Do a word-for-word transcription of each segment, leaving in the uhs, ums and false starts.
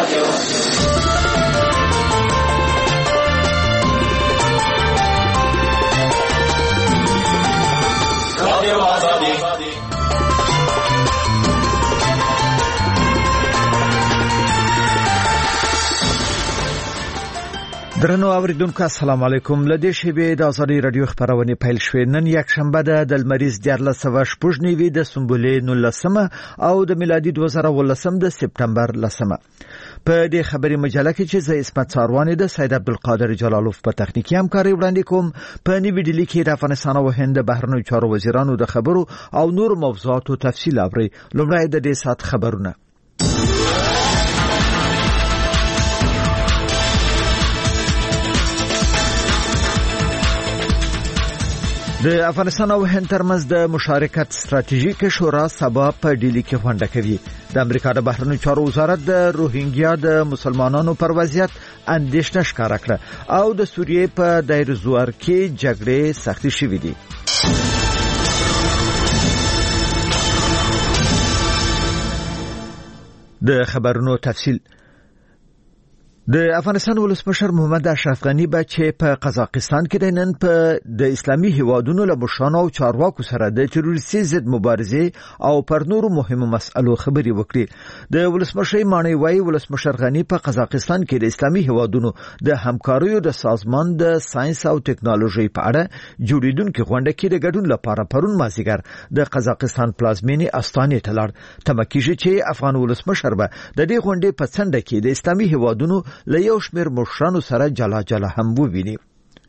درنو اوریدونکو السلام علیکم. لدې شیبې د ازادي رادیو خبرونه پیل شوې. نن یک شنبه ده د لمریز دیارلسمه شپږ نیوي د سنبلې نولسمه او د میلادي دوه زره ولسم د سپتمبر لسمه. په دې خبري مجله کې چې زه اسمت ساروانی د سید عبدالقادر جلالوف په تخنیکی همکاري وړاندې کوم. په نیوي ډیلی کې د افغانستان او هند بهرنیو چارو وزیرانو د خبرو او نور موضوعاتو تفصیل اوري. لومړی د دې سات خبرونه. د افغانستان او هند ترمنځ د مشارکت ستراتیژیک شورا سبا په ډیلی کې غونډه کوي. د امریکا د بهرنیو چارو وزارت د روهینګیا د مسلمانانو پر وضعیت اندېښنه ښکاره کړه او د سوریې په دایر زوار کې جګړې سختې شوې دي. د خبرونو تفصیل. د افغانستان ولسمشر محمد اشرف غنی به چې په قزاقستان کې د نن په د اسلامي هیوادونو له مشرانو او چارواکو سره د تروریستي ضد مبارزه او پر نورو مهمو مسألو خبري وکړي. د ولسمشر معنی وایي ولسمشر غنی په قزاقستان کې د اسلامي هیوادونو د همکاریو د سازمان د ساينس او ټکنالوژي په اړه جوړیدونکو غونډه کې د ګډون لپاره پرون مازیګر د قزاقستان پلازمینې استانې ته لاړ. تمکیږي چې افغان ولسمشر به د دې غونډې په څنډه کې د اسلامي هیوادونو له یو شمېر مشرانو سره جلا جلا هم وویني.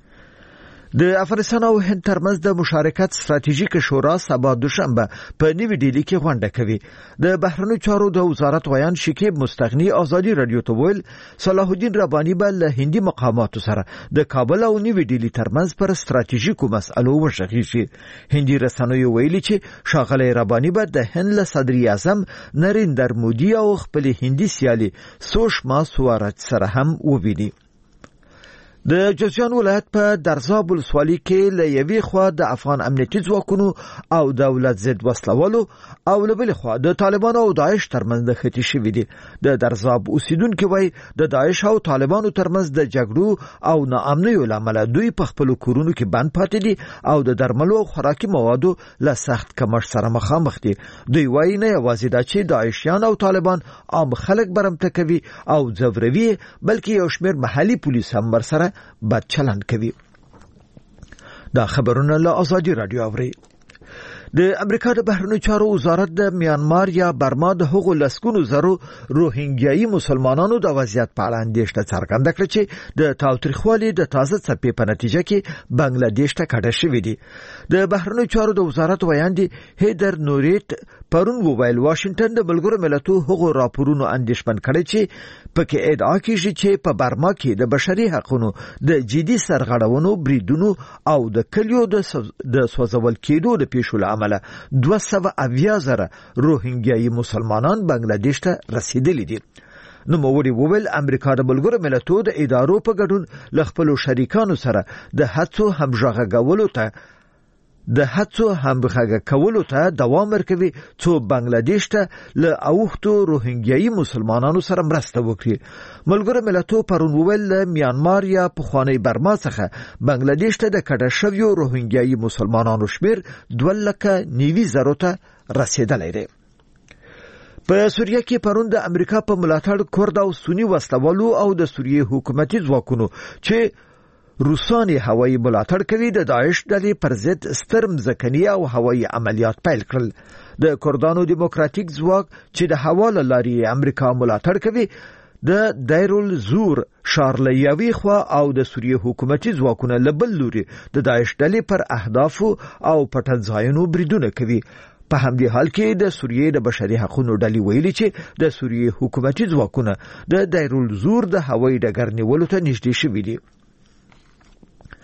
د افغانستان او هند ترمنځ د مشارکت ستراتیژیک شورا سبا دوشنبه په نیوي ډیلی کې غونډه کوي. د بهرنیو چارو د وزارت ویان شکیب مستغنی ازادي رادیو ته ویل صلاح الدین ربانی به له هندي مقاماتو سره د کابل او نیوي ډیلی ترمنځ پر ستراتیژیکو مسألو وشغیږي. هندي رسنیو ویلي چې شاغله ربانی به د هند له صدر اعظم نریندر مودي او خپل هندي سیالي سوشما سوارج سره هم وویني. د جوزجان ولایت په درزاب ولسوالۍ کې له یوې خوا د افغان امنیتي ځواکونو او دولت ضد وسلوالو او له بلې خوا د طالبانو او داعش ترمنځ د خټې شوې دي. د درزاب اوسیدونکو وایي د داعش او طالبانو ترمنځ د جګړو او ناامنیو لامل دوی په خپل کورونو کې بند پاتې دي او د درملو او خوراکي موادو له سخت کمښت سره مخامخ دي. دوی وایي نه یوازې دا چې داعشیان او طالبان عام خلک برمته کوي او ځوروي بلکې یو شمېر محلي پولیس هم ورسره بد چلند کوي. دا خبرونه له ازادي رادیو اوري. د امریکا د بهرنیو چارو وزارت د میانمار یا برما د حقوقو لسکونو زرو روهینګیایي مسلمانانو د وضعیت په اړه اندېښنه څرګنده کړه چې د تاوتریخوالي د تازه څپې په نتیجه کې بنگلاديش ته کډه شوې دي. د بهرنیو چارو د وزارت ویاندې هیدر نوریت پرون وویل واشنگټن د ملګرو ملتونو حقوقو راپورونو اندېښمن کړي چې پکې ادعا کیږي چې په برما کې د بشري حقوقو د جدي سرغړونو بریدونو او د کلیو د سوځول کېدو د پیښو عمله دوه سوه اویا زره روهینګیایي مسلمانان بنگلاديش ته رسیدلي دي. نو موري وویل امریکا د ملګرو ملتونو د ادارو په ګډون ل خپل شریکانو سره د هڅو همغږي کولو ته د هڅو همغږي کولو ته دوام ورکوي چې بنگلاديش ته له اوختو روهینګیایي مسلمانانو سره مرسته وکړي. ملګرو ملتونو پرون وویل له میانمار یا پخوانی برما څخه بنگلاديش ته د کډه شویو روهینګیایي مسلمانانو شمیر دوه لکه نیوي زرو ته رسیدلی دی. په سوریه کې پرون د امریکا په ملاتړ کورد او سنی وسلوالو او د سوریه حکومتي ځواکونو چې روساني هوایي ملاتړ کوي د داعش ډلې پر ضد ستر مځکني او هوایي عملیات پیل کړل. د کردانو دیموکراتیک ځواک چې د هوا له لارې امریکا ملاتړ کوي د دایرول زور شارلیوي خوا او د سوریه حکومتي ځواکونه له بل لوري د داعش ډلې پر اهدافو او پټنځایونو بریدونه کوي. په همدې حال کې د سوریې د بشري حقوقو ډلې ویلي چې د سوریه حکومتي ځواکونه د دایرول زور د هوایي ډګر نیولو ته نږدې شوي دي.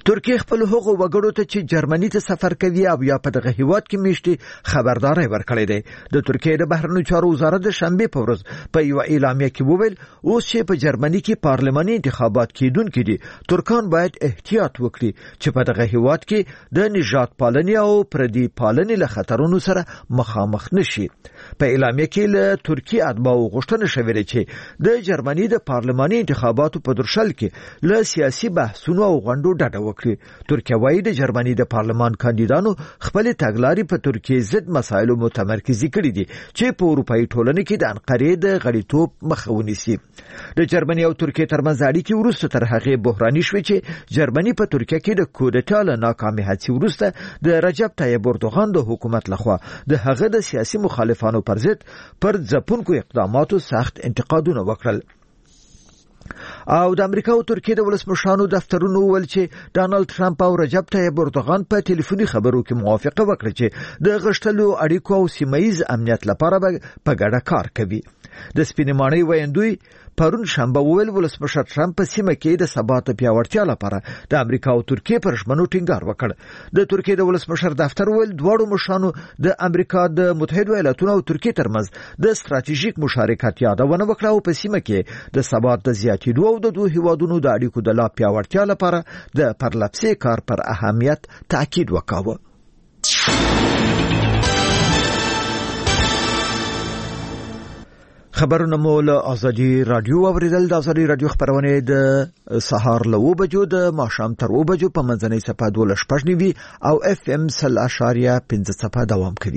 ترکیه خپل هغو وګړو ته چې جرمني ته سفر کوي او یا په دغه هیواد کې میشتي خبرداري ورکړې ده. د ترکیه د بهرنیو چارو وزارت د شنبه په ورځ په یو اعلامیه کې وویل اوس چې په جرمني کې پارلماني انتخابات کیدونکي دي ترکان باید احتیاط وکړي چې په دغه هیواد کې د نژاد پالنې او پردي پالنې له خطرونو سره مخامخ نشي. په اعلامیه کې له ترکیه اتباعو غوښتنه شوې چې د جرمني د پارلماني انتخاباتو په درشل کې له سیاسي بحثونو او غونډو ډډه ترکیه وايي د جرمني د پارلمان کاندیدانو خپل تګلارې په ترکیه ضد مسایلو متمرکزي کړي دي چې په اروپאי ټولنه کې د انقرې د غړیتوب مخه ونیسي. د جرمني او ترکیه ترمنځ اړیکې وروسته تر هغه بحراني شوې چې جرمني په ترکیه کې د کودتا له ناکامۍ هڅې وروسته د رجب طیب اردوغان د حکومت لخوا د هغه د سیاسي مخالفانو پر ضد پر ځپونکو اقداماتو سخت انتقادونه وکړل. او د امریکا او ترکیه د ولسمشرانو دفترونو ویل چې ډانلډ ټرمپ او رجب طیب اردوغان په ټلیفوني خبرو کې موافقه وکړه چې د غښتلو اړیکو او سیمه‌ییز امنیت لپاره په ګډه کار کوي. د سپینې ماڼۍ ویاندوی پرون شنبه ویل ولسمشر ټرمپ په سیمه کې د ثبات پیاوړتیا لپاره د امریکا او ترکیه پر ژمنو ټینګار وکړ. د ترکیه د ولسمشر دفتر ویل دواړو مشرانو د امریکا د متحده ایالاتونو او ترکیه ترمنځ د ستراتیژیک مشارکت یادونه وکړه او په سیمه کې د ثبات د زیاتېدو او د دوه هیوادونو د اړیکو د لا پیاوړتیا لپاره د پرلپسې کار پر اهمیت تاکید وکاوه. خبرونه مو له آزادي رادیو اوریدل. د آزادي رادیو خبرونه د سهار له و بجو د ماښام تر و بجو په منځنۍ صفه دوه شپږ نیوي او اف ام سل اشاریه پنځه صفه دوام کوي.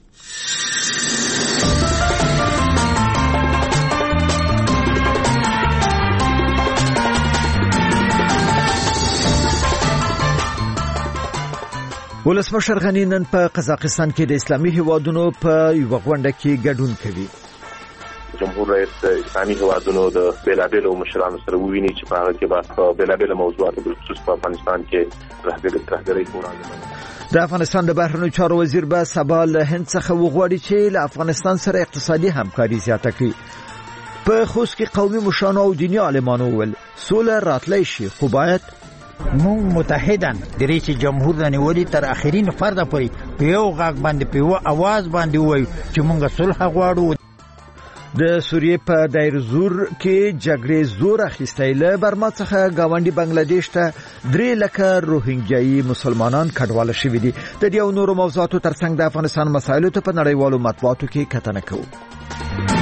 ولسمشر غنی نن په قزاقستان کې د اسلامي هیوادونو په یو غونډه کې ګډون کوي. جمهور رئیس اسلامي هیوادونو د بیلابیلو مشرانو سره وویني چې په هغه کې به بیلابیلو موضوعاتو خصوص په افغانستان کې رهبري کوي. د افغانستان د بهرنیو چارو وزیر به سبا له هند څخه وغواړي چې له افغانستان سره اقتصادي همکاري زیاته کړي. په خوست کې قومي مشرانو او دیني عالمانو ول سوله راتلی شي خو باید مونږ متحدن د رئیس جمهور د نیولې تر اخرین فرد پورې په یو غږ باندې په یو आवाज باندې وایو چې مونږ صلح غواړو. د سوریې په دایر زور کې جګړې زور اخیستی له برما څخه گاونډي بنگلاديش ته درې لکه روهینګیایي مسلمانان کډواله شوي دي. د دې او نورو موضوعاتو ترڅنګ د افغانستان مسایلو ته په نړیوالو مطبوعاتو کې کتنه کوو.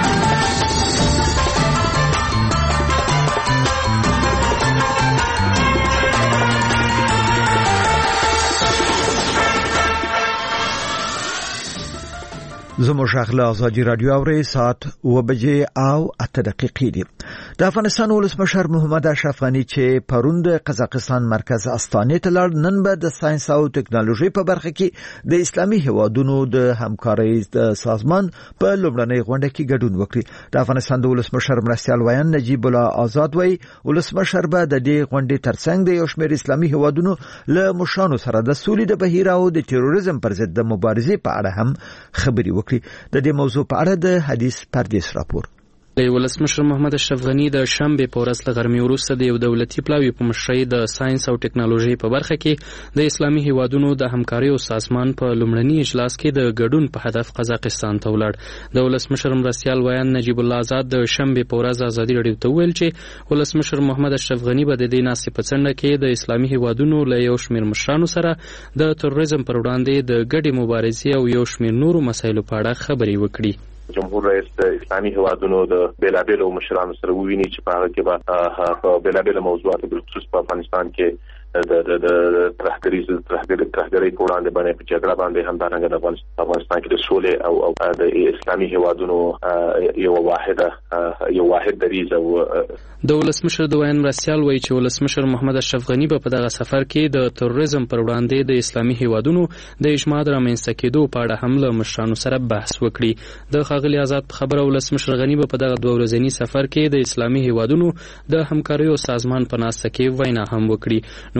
زموږ غږ له آزادي رادیو اوري ساعت و بجې او اته دقیقې دي. د افغانستان ولسمشر محمد اشرف غنی چې پرون د قزاقستان مرکز استانې ته لاړ نن به د ساينس او ټکنالوژي په برخه کې د اسلامي هیوادونو د همکارۍ د سازمان په لومړنۍ غونډه کې ګډون وکړي. د افغانستان د ولسمشر مرستیال ویان نجیب الله آزاد وایي ولسمشر به د دې غونډې ترڅنګ د یو شمېر اسلامي هیوادونو له مشرانو سره د سولې د بهیر او د تروریزم پر ضد د مبارزې په اړه هم خبرې وکړي. د دې موضوع په اړه د حدیث پردیس راپور. ولسمشر محمد اشرف غنی د شنبه په ورځ له غرمې وروسته د یو دولتي پلاوي په مشرۍ د ساينس او ټکنالوژي په برخه کې د اسلامي هیوادونو د همکارۍ او سازمان په لومړني اجلاس کې د ګډون په هدف قزاقستان ته ولاړ. د ولسمشر مرستیال ویان نجیب الله آزاد د شنبه په ورځ آزادي رادیو ته ویل چې ولسمشر محمد اشرف غنی به د دې ناستې په څنډه کې د اسلامي هیوادونو له یو شمېر مشرانو سره د تروریزم پر وړاندې د ګډې مبارزې او یو شمېر نورو مسایلو په اړه خبرې وکړي. جمهور رئیس اسلامي هیوادونو د بیلابیلو مشرانو سره وویني چې په هغه کې به په بیلابیلو موضوعاتو خصوص په افغانستان کې د د د ترهګرۍ ترهګرۍ ترهګرۍ په وړاندې باندې په جګړه باندې همدارنګه د افغانستان کې د سولې او او د اسلامي هیوادونو یو واحده یو واحد دریځ او د ولسمشر د ویان مرستیال وایي چې ولسمشر محمد اشرف غنی په دغه سفر کې د تروریزم پر وړاندې د اسلامي هیوادونو د اجماع رامنځته کېدو په اړه هم له مشرانو سره بحث وکړي. د ښاغلي آزاد په خبره ولسمشر غنی په دغه دوه ورځني سفر کې د اسلامي هیوادونو د همکارۍ او سازمان په ناسته کې وینا هم وکړي. نو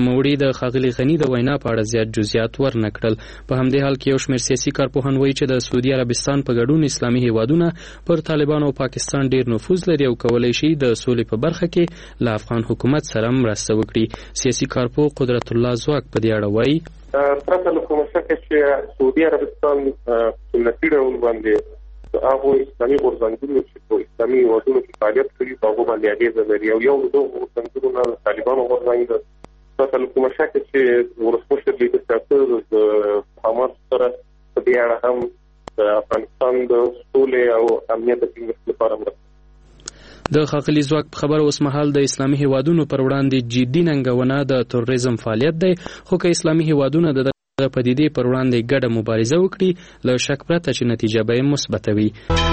نوموړي د ښاغلي غني د وینا په اړه زیات جزئیات ورنکړل. په همدې حال کې یو شمېر سیاسي کارپوهان وایي چې د سعودي عربستان په ګډون اسلامي هیوادونه پر طالبانو او پاکستان ډیر نفوذ لري او کولی شي د سولې په برخه کې له افغان حکومت سره مرسته وکړي. سیاسي کارپوه قدرت الله ځواک په دې اړه وایي پرته له کومه شکه چې سعودي عربستان سنتي ډول باندې هغه اسلامي غورځنګونو چې په اسلامي هیوادونو کې فعالیت کوي په هغه باندې اغېزه لري او یو د غورځنګونو نه طالبانو غورځنګ پرته له کومه شکه چې ولسمشر لیدل ساتل د حماس سره په دې اړه هم د افغانستان د سولې او امنیت د ټینګښت لپاره مرسته. د ښاغلي ځواک په خبره اوس مهال د اسلامي هیوادونو پر وړاندې جدي ننګونه د تروریزم فعالیت دی، خو که اسلامي هیوادونه د د پدیدې پر وړاندې ګډه مبارزه وکړي له شک پرته چې نتیجه به یې مثبته وي.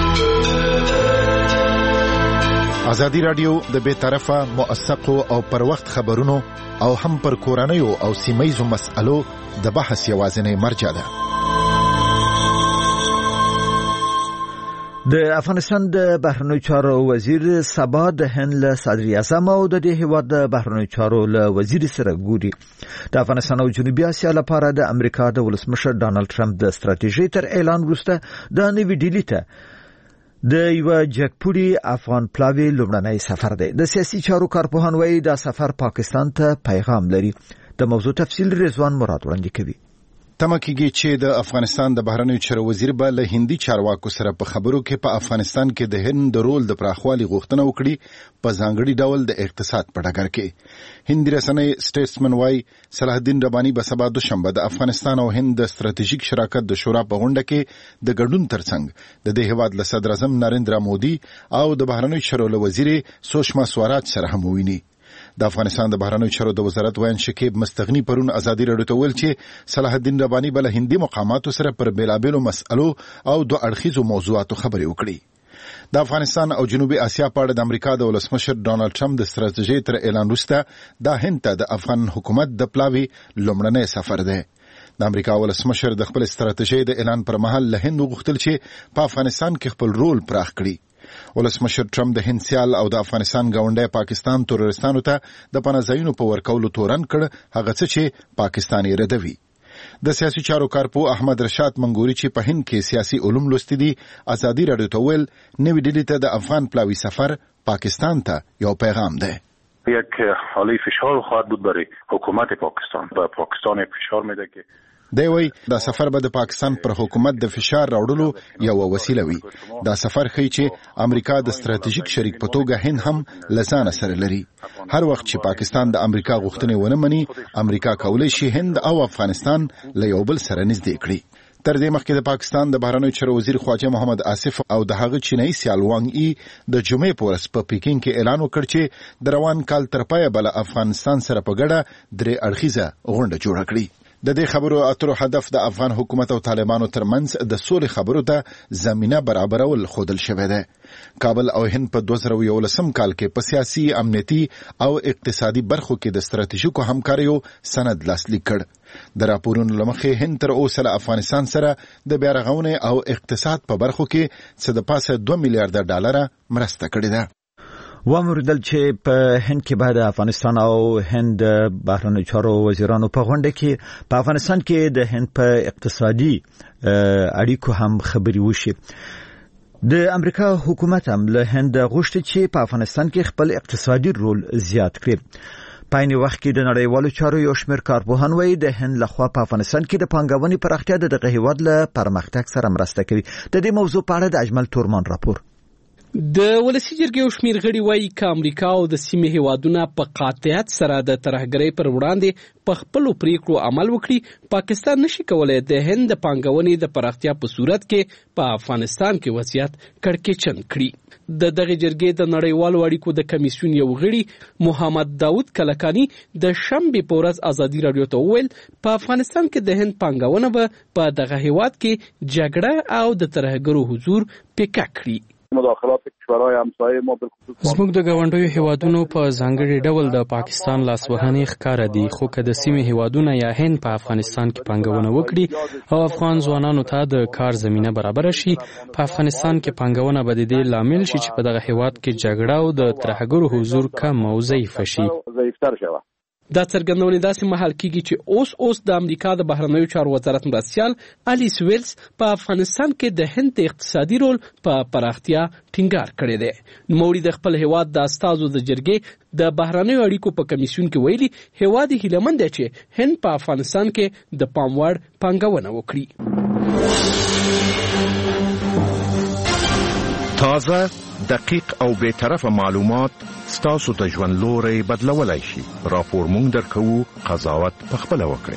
ازادي راډیو د بې طرفه موثقو او پر وخت خبرونو او هم پر کورنیو او سیمه‌ییزو مسألو د بحث یوازینی مرجع ده. د افغانستان د بهرنیو چارو وزیر سبا د هند له صدر اعظم او د دې هیواد د بهرنیو چارو له وزیر سره ګوري. د افغانستان او جنوبي اسیا لپاره د امریکا د ولسمشر ډانلډ ټرمپ د ستراتیژۍ تر اعلان وروسته د نوې ډیلي ته د یو جګپوړي افغان پلاوي لومړنی سفر دی. د سیاسي چارو کارپوهان وایي دا سفر پاکستان ته پیغام لري. د موضوع تفصیل رضوان مراد وړاندې کوي. تمه کېږي چې د افغانستان د بهرنیو چارو وزیر به له هندي چارواکو سره په خبرو کې په افغانستان کې د هند د رول د پراخوالي غوښتنه وکړي په ځانګړي ډول د اقتصاد په ډګر کې. هندي رسنۍ سټیټسمن وايي صلاح الدین رباني به سبا دوشنبه د افغانستان او هند د ستراتیژیک شراکت د شورا په غونډه کې د ګډون ترڅنګ د دې هیواد له صدر اعظم نریندرا مودي او د بهرنیو چارو له وزیر سوشما سوراج سره هم وویني. د افغانستان د بهرنیو چارو د وزارت وایي شکیب مستغنی پرون ازادي راډیو ته ویل چې صلاح الدین رباني بل هندي مقاماتو سره پر بیلابیلو مسألو او دوه اړخیزو موضوعاتو خبرې وکړي. د افغانستان او جنوبي اسیا په اړه د امریکا د ولسمشر ډانلډ ټرمپ د ستراتیژۍ تر اعلان وروسته دا هند ته د افغان حکومت د پلاوي لومړنی سفر دی. د امریکا ولسمشر د خپل ستراتیژۍ د اعلان پر مهال له هند وغوښتل چې په افغانستان کې خپل رول پراخ کړي. ولسمشر ټرمپ د هند سیال او د افغانستان ګاونډي پاکستان ترورستانو ته د پناهځایونو په ورکولو تورن کړ هغه څه چې پاکستان یې ردوي. د سیاسي چارو کارپوه احمد رشاد منګوري چې په هند کې سیاسي علوم لوستي دي ازادي راډیو ته ویل نوې ډیلي ته د افغان پلاوي سفر پاکستان ته یو پیغام ده. یک حالی فشار خواهد بود برای حکومت پاکستان و پاکستان یک فشار میده که دی وی دا سفر به د پاکستان پر حکومت د فشار راوړلو یو وسیله وي. دا سفر ښیي چې امریکا د ستراتیژیک شریک په توګه هند هم لزان سره لري. هر وخت چې پاکستان د امریکا غوښتنې ونه مني امریکا کولی شي هند او افغانستان له یو بل سره نږدې کړي. تر دې مخکې د پاکستان د بهرنیو چارو وزیر خواجه محمد آصف او د هغه چینایي سیال وانګ ای د جمعې په ورځ په پیکینګ کې اعلان وکړ چې د روان کال تر پایه بل افغانستان سره په ګډه درې اړخیزه غونډه جوړه کړي. د دې خبرو اترو هدف د افغان حکومت او طالبانو ترمنځ د سولې خبرو ته زمينه برابرول خودل شوې ده. کابل او هند په دوه زره یولسم کال کې په سیاسي امنیتي او اقتصادي برخو کې د ستراتیژیکو همکاریو سند لاسلیک کړ. د راپورونو لمخې هند تر اوسه له افغانستان سره د بیا رغونې او اقتصاد په برخو کې څه د پاسه دوه میلیارډ ډالر مرسته کړې ده. وامردل چې په هند کې بعد افغانستان او هند بهرنیو چارو وزیرانو په غونډه کې په افغانستان کې د هند په اقتصادي اړیکو هم خبري وشي. د امریکا حکومت هم له هند غوښتي چې په افغانستان کې خپل اقتصادي رول زیات کړي. په عین وخت کې د نړیوالو چارو یو شمېر کارپوهان وایي د هند لخوا په افغانستان کې د پانګونې پراختیا د دغه هیواد له پرمختګ سره مرسته کوي. د دې موضوع په اړه د اجمل تورمان راپور. د ولسی جرګې او شمیر غړي وایي چې امریکا او د سیمې هیوادونه په قاطعیت سره د ترهګرۍ پر وړاندې په خپل پریکړو عمل وکړي پاکستان نشي کولای د هند د پانګونې د پراختیا په صورت کې په افغانستان کې وضعیت کړکېچن کړي. د دغه جرګې د نړیوالو اړیکو د کمیسیون یو غړي محمد داود کلکانی د شنبه په ورځ ازادي راډیو ته وویل په افغانستان کې د هند پانګونه به په دغه هیواد کې جګړه او د ترهګرو حضور پیکا کړي. مداخلات کشورهای همسایه ما بالخصوص زموږ د ګاونډیو هیوادونو په ځانګړي ډول د پاکستان لاسوهنې ښکاره دي، خو که د سیمې هیوادونه یا هند په افغانستان کې پانګونه وکړي او افغان ځوانانو ته د کار زمینه برابر شي په افغانستان کې پانګونه به د دې لامل شي چې په دغه هیواد کې جګړه او د ترهګرو حضور کم او ضعیف شي. دا څرګندونې داسې مهال کیږي چې اوس اوس د امریکا د بهرنیو چارو وزارت مرستیال الیس ویلز په افغانستان کې د هند د اقتصادي رول په پراختیا ټینګار کړی دی. نوموړي د خپل هیواد د استازو د جرګې د بهرنیو اړیکو په کمیسیون کې ویلي هیواد یې هیلهمند دی چې هند په افغانستان کې د پام وړ پانګونه وکړي. تازه، دقیق او بی‌طرفه معلومات ستاسو ته ژوند لوري بدلولای شي. راپور مونږ درکوو، قضاوت پخپله وکړئ.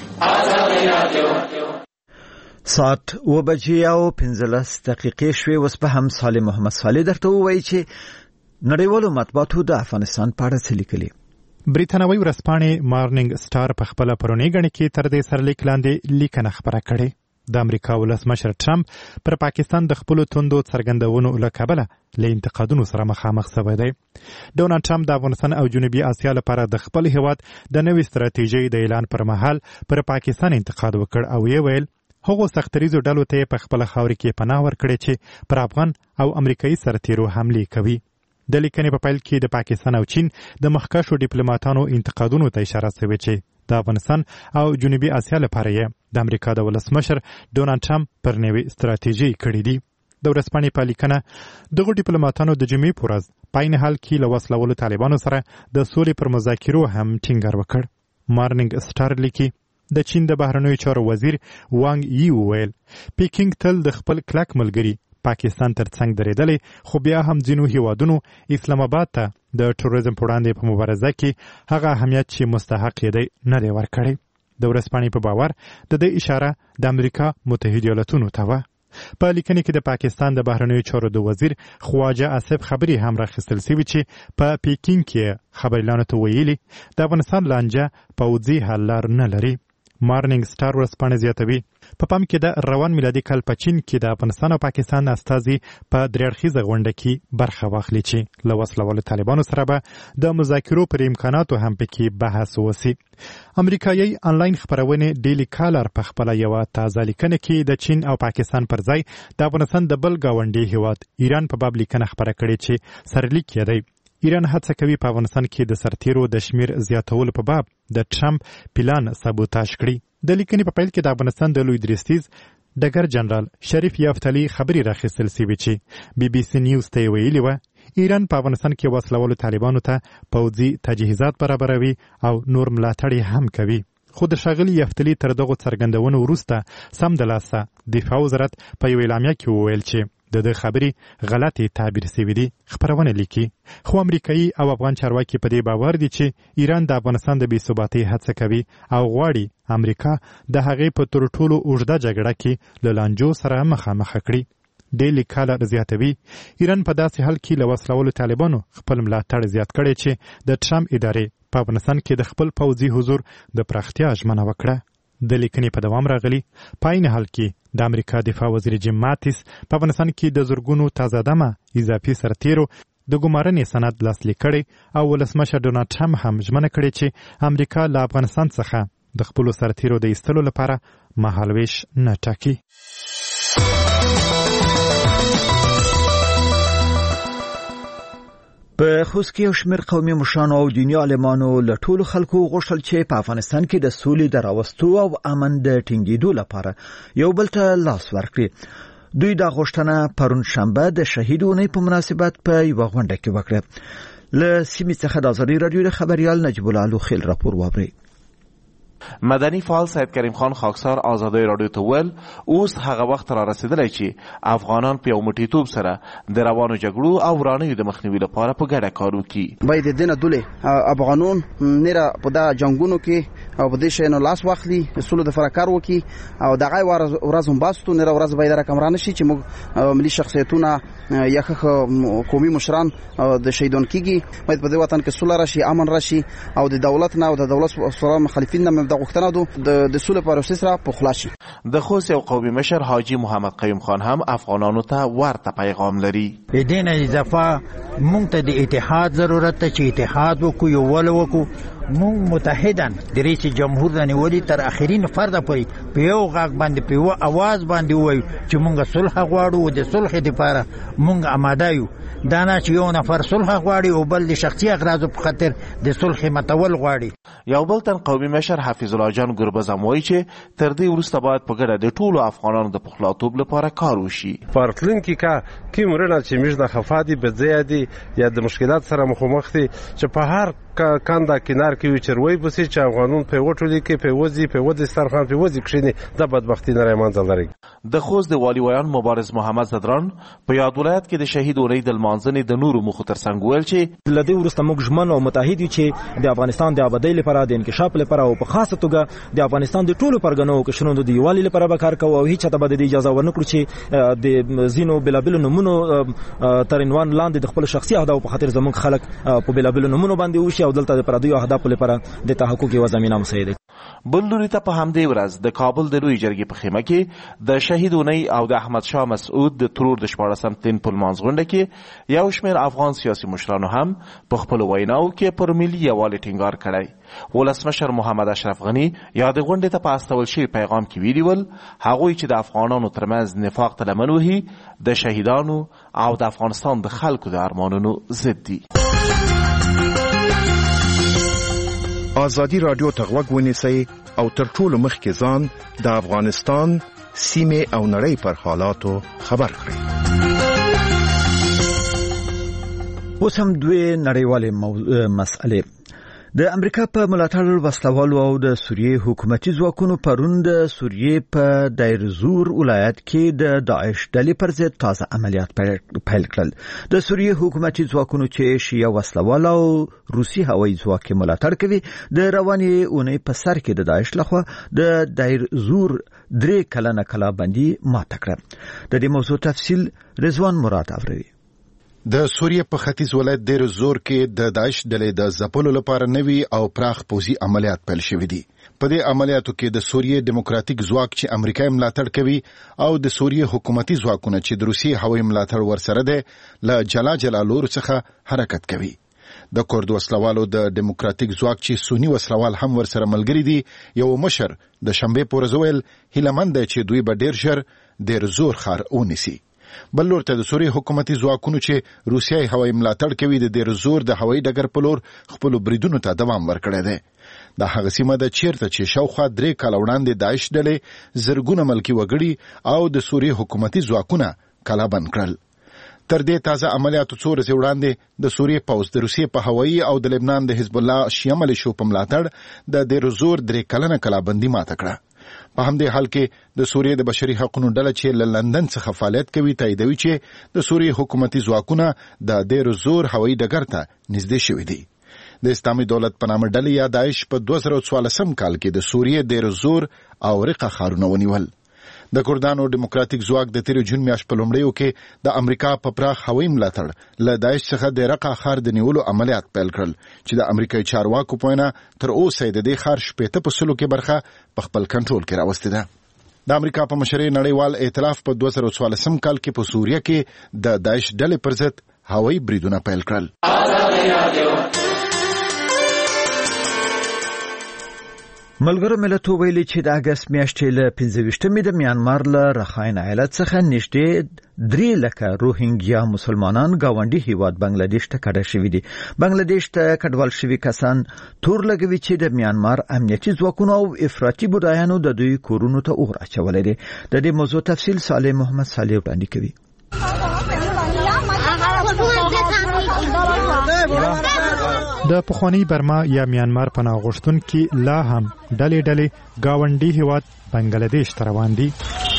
ساعت و بجې او پنځلس دقیقې شوې. اوس به هم صالح محمد صالح درته ووایي چې نړیوالو مطبوعاتو د افغانستان په اړه څه لیکلي. بریتانوي ورځپاڼې مارنینګ سټار په خپله پرونۍ ګڼه کې تر دې سرلیک لاندې لیکنه خپره کړې. د امریکا ولسمشر ټرمپ پر پاکستان د خپلو توندو څرګندونو له کبله له انتقادونو سره مخامخ شوی دی. ډونالډ ټرمپ د افغانستان او جنوبي اسیا لپاره د خپل هیواد د نوې ستراتیژۍ د اعلان پر مهال پر پاکستان انتقاد وکړ او یې ویل هغو سختریزو ډلو ته په خپل خاورې کې پناه ورکړې چې پر افغان او امریکایي سرتیرو حملې کوي. د لیکنې په پیل کې د پاکستان او چین د مخکښو ډیپلوماټانو انتقادونو ته اشاره شوې چې د افغانستان او جنوبي اسیا لپاره یې د امریکا د ولسمشر ډونالډ ټرمپ پر نوې ستراتیژي کړې دي. د ورځپاڼې په لیکنه دغو ډیپلوماټانو د جمعې په ورځ په عین حال کې له وسلهوالو طالبانو سره د سولې پر مذاکرو هم ټینګار وکړ. مارنینګ سټار لیکي د چین د بهرنیو چارو وزیر وانګ یي وویل پیکینګ تل د خپل کلک ملګري پاکستان تر څنګ درېدلی، خو بیا هم ځینو هیوادونو اسلام آباد ته د ټوریزم په وړاندې په مبارزه کې هغه اهمیت چې مستحق یې دی نه دی ورکړی. د ورځپاڼې په باور د دې اشاره د امریکا متحده ایالاتونو ته وه. په لیکنې کې د پاکستان د بهرنیو چارو د وزیر خواجه آصف خبري هم راخیستل شوي چې په پیکینګ کې خبریالانو ته ویلي د افغانستان لانجه پوځي حل لار نه لري. مارنینګ سټار ورځپاڼه زیاتوي په پام کې د روان میلادي کال په چین کې د افغانستان او پاکستان استازي په درې اړخیزه غونډه کې برخه واخلي چې له وسلهوالو طالبانو سره به د مذاکرو پر امکاناتو هم پکې بحث وسي. امریکایي انلاین خپرونې ډیلی کالر په خپله یوه تازه لیکنه کې د چین او پاکستان پر ځای د افغانستان د بل ګاونډي هیواد ایران په باب لیکنه خپره کړې چې سرلیک یې دی ایران هڅه کوي په افغانستان کې د سرتیرو د شمیر زیاتولو په باب د ټرمپ پلان سابوتاژ کړي. د لیکنې په پیل کې د افغانستان د لوی درستیز ډګر جنرال شریف یافتلی خبري راخیستل شوې چې بي بي سي نیوز ته ویلي و ایران په افغانستان کې وسلهوالو طالبانو ته پوځي تجهیزات برابروي او نور ملاتړ هم کوي. خو د ښاغلي یافتلی تر دغو څرګندونو وروسته سمدلاسه دفاع وزارت په یوه اعلامیه کې وویل چې د دې خبرې غلطي تعبیر شوي دي. خپرونه لیکي خو امریکایي او افغان چارواکي په دې باور دي چې ایران د افغانستان د بې ثباتۍ هڅه کوي او غواړي امریکا د هغې په تر ټولو اوږده جګړه کې له لانجو سره مخامخ کړي. ډیلی کالر زیاتوي ایران په داسې حال کې له وسلهوالو طالبانو خپل ملاتړ زیات کړی چې د ټرمپ ادارې په افغانستان کې د خپل پوځي حضور د پراختیا ژمنه وکړه. د لیکنې په دوام راغلی په عین حال کې د امریکا دفاع وزیر جیم ماتیس په افغانستان کې د زرګونو تازه دمه اضافي سرتیرو د ګمارنې سند لاسلیک کړی او ولسمشر ډونالډ ټرمپ هم ژمنه کړې چې امریکا له افغانستان څخه د خپلو سرتیرو د ایستلو لپاره مهالویش نه ټاکي. په خوست کې یو شمېر قومي مشرانو او دیني عالمانو له ټولو خلکو غوښتل چې په افغانستان کې د سولې د راوستو او امن د ټینګېدو لپاره یو بل ته لاس ورکړي. دوی دا غوښتنه پرون شنبه د شهید اونۍ په مناسبت په یوه غونډه کې وکړه. له سیمې څخه د ازادي راډیو د خبریال نجیب الله لوخیل راپور واورئ. مدني فعال سید کریم خان خاکسار آزادۍ راډیو ته ویل اوس هغه وخت را رسیدلی چې افغانان په یو موټیتوب سره د روانو جګړو او ورانیو د مخنیوي لپاره په ګډه کار وکړي. باید د نه دولې افغانون نره په دا جنگونو کې او په دې شینو لاس واخلي سولو د فرکار وکړي او دغه ورځ هم باستو نره ورځ باید رقمران شي چې موږ ملي شخصیتونه یا قومي مشران د شهیدون کیږي باید په دې وطن کې سوله راشي امن راشي او د دولت نه او د دولت سره مخالفین نه د غوښتنه د د سولې پروسس را په خلاصي. د خوست یو قومي مشر حاجی محمد قیوم خان هم افغانانو ته ورته پیغام لري. دین اضافه مونږ ته د اتحاد ضرورت ته چې اتحاد وکړو یو ول وکړو مونږ متحدن د رئیس جمهور د نیولې تر اخرین فرد پورې په یو غاګ باندې په یو आवाज باندې وایو چې مونږ صلح غواړو او د صلح لپاره مونږ آماده یو. دا نه چې یو نفر صلح غواړي او بل د شخصي اغراضو په خاطر د صلح متول غواړي. یو بل تن قومي مشر حفیظ الله جان ګربز هم وایي چې تر دې وروسته باید په ګډه د ټولو افغانانو د پخلاطوب لپاره کار وشي. پارتلونکي کا کی مرنه چې موږ د خفادي بځیادي یا د مشکلات سره مخامخ دي چې په هر کاندا کنار کې وچروي بسې چې افغانون په وټولي کې په وځي په وځي سترخان په وځي کښینی د بدبختی نه رامنځل لري. د خوست د والی ویان مبارز محمد صدران په یاد ولایت کې د شهید اوري د منځنې د نورو مخ تر څنګ ویل چې لدی ورسته موږ ژمن او متحد یو چې د افغانستان د آبادی لپاره د انکشاف لپاره او په خاصه توګه د افغانستان د ټولو پرګنو او کشرونو د دیوالي لپاره به کار کوو او هیڅ ته به د اجازه ورنکړو چې د زینو بلابل نمونو تر عنوان لاندې د خپل شخصي اهداف په خاطر زموږ خلک په بلابل نمونو باندې وشي او دلته د پردیو اهداف لپاره د تحقق یو زمينه مساعده. بل لوري ته په همدې ورځ د کابل د لوی جرګې په خیمه کې د شهید اونۍ او د احمد شاه مسعود د ترور د شپاړسم تین په لمانځ غونډه کې یو شمېر افغان سیاسي مشرانو هم په خپلو ویناو کې پر ملي یووالي ټینګار کړی. ولسمشر محمد اشرف غني یا د غونډې ته په استول شوي پیغام کې ویلي ول هغوی چې د افغانانو ترمنځ نفاق ته لمن وهي د شهیدانو او د افغانستان د خلکو د ارمانونو ضد دي. آزادی رادیو ته غوږ ونیسئ او تر ټولو مخکې ځان د افغانستان سیمې او نړۍ پر حالاتو خبر کړئ. اوس هم دوی نړیوالې مسئلې. د امریکا په ملاتړ وسلوالو او د سوریې حکومتي ځواکونو پرون د سوریې په دایر زور ولایت کې د داعش ډلې پر ضد تازه عملیات پیل کړل. د سوریې حکومتي ځواکونو چې شیعه وسلوال او روسي هوایي ځواک ملاتړ کوي د روانې اونۍ په سر کې د داعش لخوا د دایر زور درې کلنه کلابندي ماته کړه. د دې موضوع تفصیل رضوان مراد اوري. د سوریې په ختیځ ولایت دیر زور کې د داعش ډلې د ځپلو لپاره نوي او پراخ پوځي عملیات پیل شوي دي. په دې عملیاتو کې د سوریې دیموکراتیک ځواک چې امریکا ملاتړ کوي او د سوریې حکومتي ځواکونه چې د روسي هوایي ملاتړ ورسره ده له جلا جلا لور څخه حرکت کوي. د کورد وسلوالو د دیموکراتیک ځواک چې سونی وسلوال هم ورسره ملګري دي یو مشر د شنبه پورز ویل هیلمند چې دوی به ډیر ژر دیر زور خار ونیسي. بل لور ته د سوریې حکومتي ځواکونو چې روسیه هوایي ملاتړ کوي د دیر زور د هوایي ډګر په لور خپل بریدونو ته دوام ورکړی دی. دا هغه سیمه ده چیرته چې شاوخوا درې کاله وړاندې داعش ډلې زرګونه ملکي وګړي او د سوریې حکومتي ځواکونه کلابند کړل. تر دې تازه عملیاتو څو ورځې وړاندې د سوریې پوځ د روسیې په هوایي او د لبنان د حزب الله شیعه ملیشو په ملاتړ د دیر زور درې کلنه کلابندي ماته کړه. په همدې حال کې د سوریې د بشري حقوقو ډله چې له لندن څخه فعالیت کوي تاییدوي چې د سوریې حکومتي ځواکونه د دیر زور هوایي ډګر ته نږدې شوي دي. د اسلامي دولت په نامه ډلې یا داعش په دوه زره څوارلسم کال کې د سوریې دیر زور او رقه ښارونه ونیول. د کردانو دیموکراتیک ځواک د تیر جون میاشت په لومړیو کې د امریکا په پراخ هوایي ملاتړ له داعش څخه د رقه ښار د نیولو عملیات پیل کړل چې د امریکایي چارواکو په وینا تر اوسه د دې ښار شپېته په سلو کې برخه په خپل کنټرول کې راوستې ده. د امریکا په مشرۍ نړیوال ائتلاف په دوه زره څوارلسم کال کې په سوریه کې د داعش ډلې پر ضد هوایي بریدونه پیل کړل. ملګرو ملتونو ویلي چې د اګست میاشتې له پنځه ویشتمې د میانمار له رخاین ایالت څخه نږدې درې لکه روهینګیا مسلمانان گاونډي هیواد بنگلاديش ته کډه شوي دي. بنگلاديش ته کډوال شوي کسان تور لګوي چې د میانمار امنیتي ځواکونو او افراطي بډایانو د دوی کورونو ته اور اچولې دي. د دې موضوع تفصیل صالح محمد صالح وړاندې کوي. د پخوانی برما یا میانمار پناه غوښتونکي لا هم ډلې ډلې گاونډي هیواد بنگلاديش ته روان دي.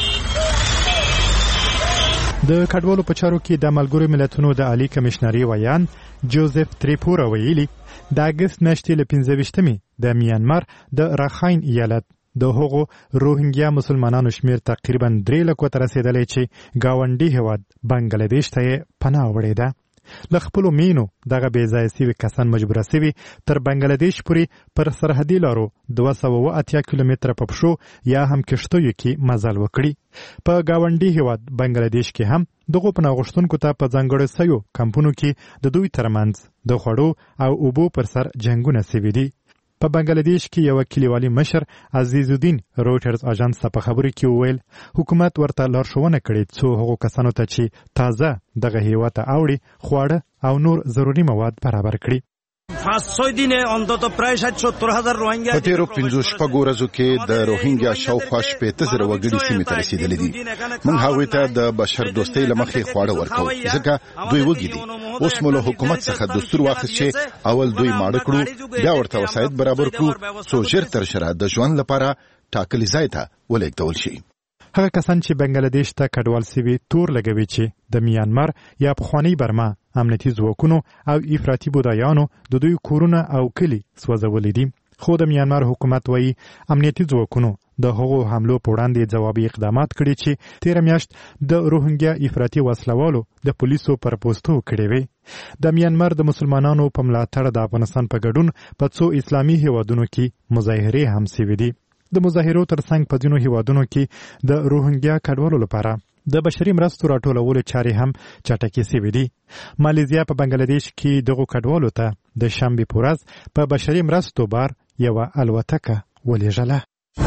د کډوالو په چارو کې د ملګرو ملتونو د عالی کمشنري ویان جوزف تریپورا ویلي د اګست میاشتې له پنځه ویشتمې د میانمار د رخاین ایالت د هغو روهینګیا مسلمانانو شمیر تقریبا درې لکو ته رسیدلی چې گاونډي هیواد بنگلاديش ته پناه وړې ده. له خپلو مینو دغه بې ځایه سوي کسان مجبوره سوي تر بنګلاديش پورې پر سرحدي لارو دوه سوه اوه اتیا کیلومتره په پښو یا هم کښتیو کې مزل وکړي. په ګاونډي هیواد بنګلاديش کې هم دغو پناه غوښتونکو ته په ځانګړو سویو کمپونو کې د دوی ترمنځ د خوړو او اوبو پر سر جنګونه سوي دي. په بنگلاديش کې یو کلیوالي مشر عزیز الدین روټرز اژانس ته په خبرو کې وویل حکومت ورته لارښوونه کړې څو هغو کسانو ته چې تازه دغه هیواد ته اوړي خواړه او نور ضروري مواد برابر کړي. په تیرو پنځو شپږو ورځو کې د روهینګیا شاوخوا شپېته زره وګړي سیمې ته رسیدلي دي. موږ هغوی ته د بشر دوستۍ له مخې خواړه ورکوو ځکه دوی وږي دي. اوس مو له حکومت څخه دستور واخیست چې اول دوی ماړه کړو بیا ورته وسایط برابر کړو څو ژر تر ژره د ژوند لپاره ټاکلي ځای ته ولېږدول شي. هغه کسان چې بنگلاديش ته کډوال سوي تور لګوي چې د میانمار یا پخوانی برما امنیتي ځواکونو او افراطي بودایانو د دوی کورونه او کلی سوځولي دي. خو د میانمار حکومت وایي امنیتي ځواکونو د هغو حملو په وړاندې ځوابي اقدامات کړي چې تیر میاشت د روهینګیا افراطي وسلوالو د پولیسو پر پوسټو کړي وي. د میانمار د مسلمانانو په ملاتړ د افغانستان په ګډون په څو اسلامي هیوادونو کې مظاهرې هم سوي دي. د مظاهرو ترڅنګ په ځینو هیوادونو کې د روهینګیا کډوالو لپاره د بشري مرستو راټولولو چارې هم چټکې سوي دي. مالیزیا په بنگلاديش کې دغو کډوالو ته د شنبې په ورځ په بشري مرستو بار یوه الوتکه ولېږله.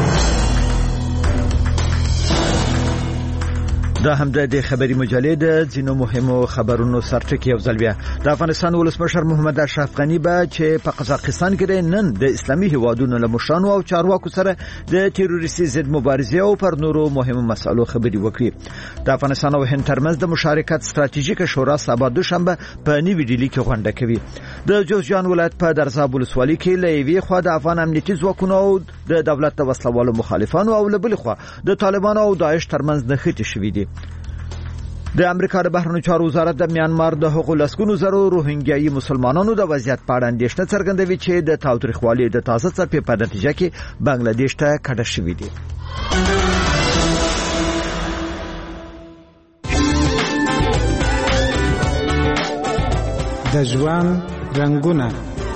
دا هم د خبري مجلې د ځینو مهمو خبرونو سرټکی یو ځل بیا. د افغانستان ولسمشر محمد اشرف غنی به چې په قزاقستان کې نن د اسلامي هیوادونو له مشرانو او چارواکو سره د تروریستي ضد مبارزې او پر نورو مهمو مسایلو خبري وکړي. د افغانستان او هند ترمنځ د مشارکت ستراتیژیک شورا سبا دوشنبه په نیو ډیلی کې غونډه کوي. د جوزجان ولایت په درزاب ولسوالۍ کې له یوې خوا د افغان امنیتي ځواکونو او د دولت د وسلوالو مخالفانو او له بلې خوا د طالبانو او داعش ترمنځ نښتې شوې دي. د امریکا د بهرنیو چارو وزارت د میانمار د حقوقو لسګونو زرو روهینګیایي مسلمانانو د وضعیت په اړه اندېښنه څرګندوي چې د تاوتریخوالي د تازه څپې په نتیجه کې بنگلاديش ته کډه شوي دي. د ژوند رنګونه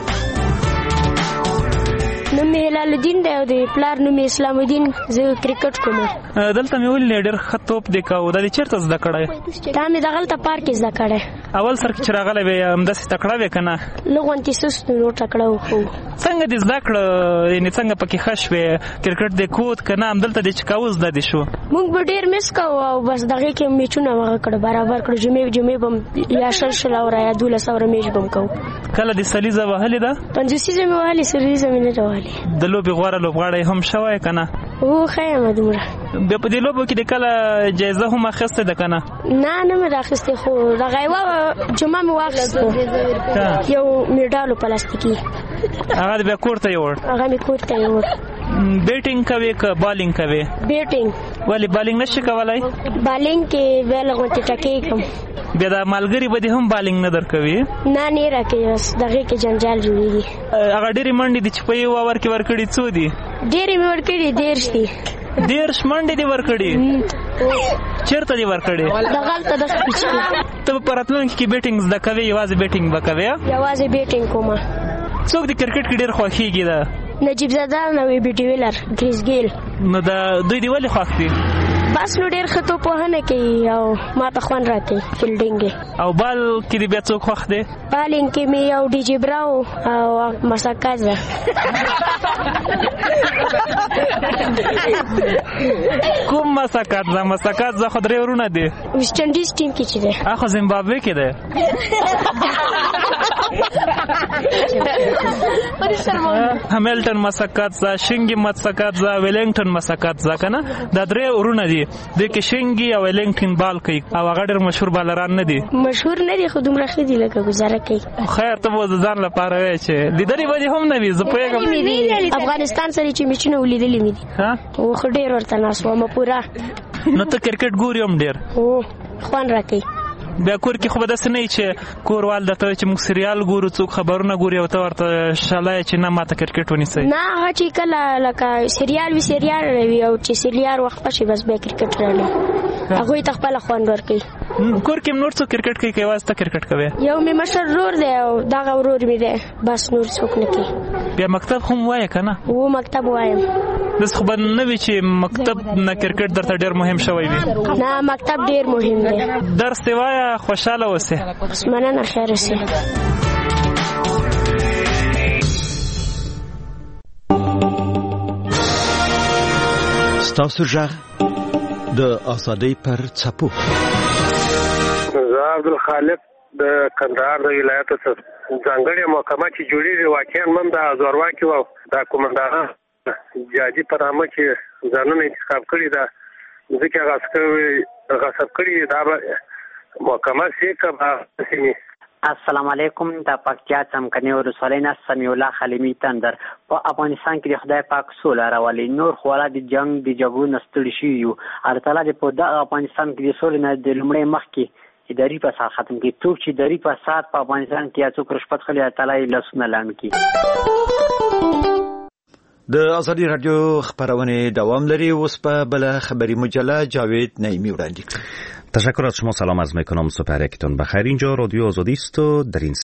نوم هلال الدین دی او د پلار نوم اسلام الدین. زه کرکټ کوم. دلته مې ولې ډېر ښه توپ دی کاوه. دا دې چېرته زده کړی؟ دا مې دغلته پارک کې زده کړی. اول سر کې چې راغلی وې همداسې تکړه وې که نه؟ لږ غوندې سست نو تکړه و. خو څنګه دې زده کړه؟ یعنې څنګه پکې ښه شوې؟ کرکټ دې کود که نه همدلته دې چې کاوه زده دې شو؟ موږ به ډېر مس کوو او بس دغې کې میچونه هغه کړه برابر کړو. جمعې جمعې به هم یا شل شل اوره یا دولس اوره میچ به هم کوو. کله دې سلیزه وهلې ده؟ پنځوسیزه مې وهلې، سلیزه مې نه ده وهلې. د لوبې غوره لوبغاړی هم شوی که نه؟ هو ښه یم دومره. بیا په دې لوبو کې د کله جایزه هم اخیستې ده که نه؟ نه نه مې راخیستې، خو دغه یوه جمعه مې واخیستو یو میډالو پلاستیکي. هغه دې بیا کور ته یوړ؟ هغه مې کور ته یوړ. بیټینګ کوې که بالینګ کوې؟ بیټینګ. ولې بالینګ نشي کولی؟ بالینګ کې بیا لږ غوندې ټکې کوم. بیا د ملګري به دې هم بالینګ نه درکوي؟ نه نه راکوي، بس دغې کې جنجال جوړېږي. هغه ډېرې منډې دي چې په یو اوور کې ورکړي څو دي؟ ډېرې مې ورکړي، دېرش دي. دېرش منډې دې ورکړي؟ چېرته دې ورکړي؟ دغلته دغه پیچ کې. ته په راتلونکي کې بیټینګ زده کوې یوازې بیټینګ به کوې؟ یوازې بیټینګ کومه. څوک د کرکټ کې ډېر خوښېږي ده؟ نجیب زاده او بیټي ویلر، کریس ګیل. نو د دوی دې ولې خوښ دي؟ بس نو ډېر ښه توپوهنه کوي او ما ته خوند راکوي فیلډینګ. او بال کې دې بیا څوک خوښ دی؟ بالینګ کې مې یو ډي جي براو او مساکازه. کوم مساکازه؟ مساکازه خو درې ورونه دي. ویسټ انډیز ټیم کې چې دی. هغه زیمبابوې کې دی. همیلټن مساکازه، شینګي مساکازه، ویلینګټن مساکازه که نه؟ دا درې ورونه دي. دوی کې شینګي او ویلینګټن بال کوي او هغه ډېر مشهور بالران نه دي. مشهور نه دي خو دومره ښه دي لکه ګزاره کوي. خیر ته به د ځان لپاره وایې چې لیدلي به دې هم نه وي. زه پوهېږم افغانستان سره چې میچونه ولیدلي مې دي. او ښه ډېر ورته ناست وم پوره. نو ته کرکټ ګورې هم ډېر؟ هو خوند راکوي. بیا کور کې خو به داسې نه وي چې کوروال درته وایي چې موږ سریال ګورو، څوک خبرونه ګوري او ته ورته شاله چې نه ما ته کرکټ ونیسئ؟ نه هغه چې کله لکه سریال وي سریال وي او چې سریال وخت شي بس بیا کرکټ رالي. هغوی ته خپله خوند ورکوي. کور کې نور څوک کرکټ کوي که یوازې ته کرکټ کوې؟ یو مې مشر ورور دی او دغه ورور مې دی، بس نور څوک نه کوي. بیا مکتب خو هم وایې که نه؟ و مکتب وایم. داسې خو به نه وي چې مکتب نه کرکټ درته ډېر مهم شوی وي؟ نه مکتب ډېر مهم دی. درس دې وایه، خوشحاله اوسې. مننه، خیر اوسې. د ژوند رنګونه. د ژوند رنګونه د افغانستان د سیمې او نړۍ پر حالاتو خبر کوي. د امریکا ولسمشر ټرمپ پر پاکستان ستاسو ژغ د ازادۍ پر څپو. زه عبدالخالق د کندهار د ولایت څخه ځانګړې محکمه چې جوړېږي واقعا من د زورواکي او د کومندانان جاجي په نامه چې ځانونه انتخاب کړي ده ځکه غصب کړي دا محکمه سي کبا سي. السلام علیکم. د پکتیا څمکنیو ولسوالۍ نه سمیع الله خلیمي تندر. په افغانستان کې د خدای پاک سوله راولي. نور خواله د جنگ د جګړو نه ستړي شوي یو. الله تعالی دې په دغه افغانستان کې د سولې نه د لومړی مخکې اداري فساد ختم کړي. څوک چې اداري فساد په افغانستان کې یا څوک رشوت خلي الله تعالی یې لاسونه لاندې کړي. د ازادي رادیو خبرونه دوام لري. اوس په بل خبری مجله جاوید نعیمی وړاندې کړ. تشکر از شما. سلام عرض میکنم. صبح یکتون بخیر. اینجا رادیو آزادی است و در این